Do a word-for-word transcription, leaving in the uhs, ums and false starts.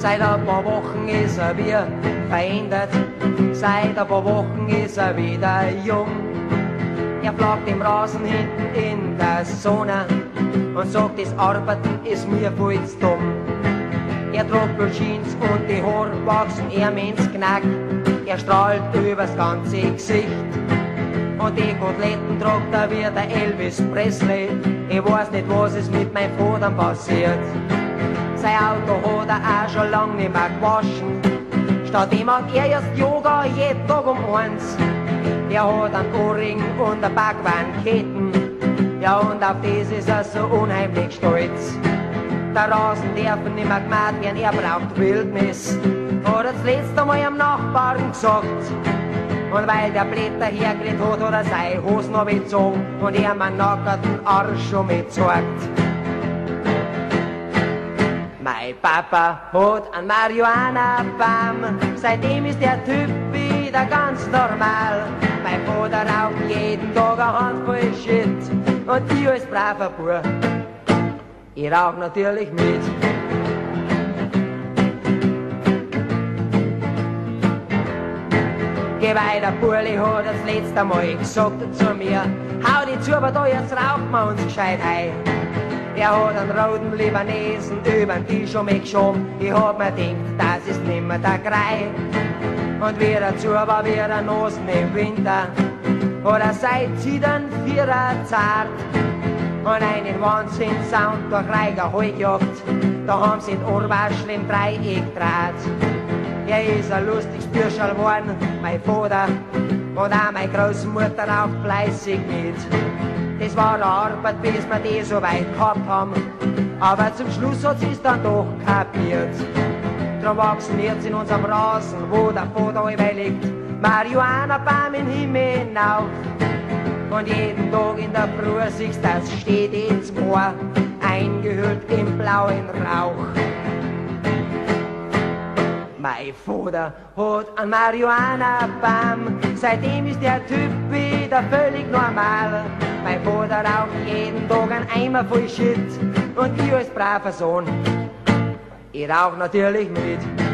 Seit ein paar Wochen ist er wieder verändert, seit ein paar Wochen ist er wieder jung. Er plagt im Rasen hinten in der Sonne und sagt, das Arbeiten ist mir voll zu dumm. Er trägt Blue Jeans und die Haare wachsen ihm ins Knack. Er strahlt übers ganze Gesicht und die Koteletten tragt er wie der Elvis Presley. Ich weiß nicht, was ist mit meinem Vater passiert. Sein Auto hat er auch schon lang nicht mehr gewaschen. Stattdem macht er erst Yoga jeden Tag um eins. Er hat einen Ohrring und eine Backwandketten. Ja, und auf das ist er so unheimlich stolz. Der Rasen darf nicht mehr gemäht werden, er braucht Wildnis. Hat er das letzte Mal am Nachbarn gesagt. Und weil der Blätter hergelegt hat, hat er seine Hosen noch bezogen und er meinen nackerten Arsch schon mitgezeigt. Mein Papa hat einen Marihuana-Baum, seitdem ist der Typ wieder ganz normal. Mein Vater raucht jeden Tag eine Handvoll Shit und ich als braver Bub, ich rauch natürlich mit. Geh weiter, Burli hat das letzte Mal gesagt zu mir, hau die zu, aber da jetzt rauchen wir uns gescheit hei. Er hat einen roten Libanesen übern Tisch um mich geschoben. Ich hab mir gedacht, das ist nimmer der Grei. Und wie er zu war, wie er Nosen im Winter, hat er seit Zidern vierer zart. Und einen Wahnsinn-Sound durch Reiger Heujagd, da haben sie den Ohrwaschel im Dreieck draht. Er ist ein lustiges Bürscherl geworden, mein Vater, und auch meine Großmutter auch fleißig mit. Das war eine Arbeit, bis wir die so weit gehabt haben, aber zum Schluss hat sie's dann doch kapiert. Drum wachsen jetzt in unserem Rasen, wo der Vater allweil liegt, Marihuana-Baum im Himmel hinauf. Und jeden Tag in der Früh siehst du, das steht ins Moor, eingehüllt im blauen Rauch. Mein Vater hat einen Marihuana-Baum, seitdem ist der Typ wieder völlig normal. Mein Vater raucht jeden Tag einen Eimer voll Shit und ich als braver Sohn, ich rauch natürlich mit.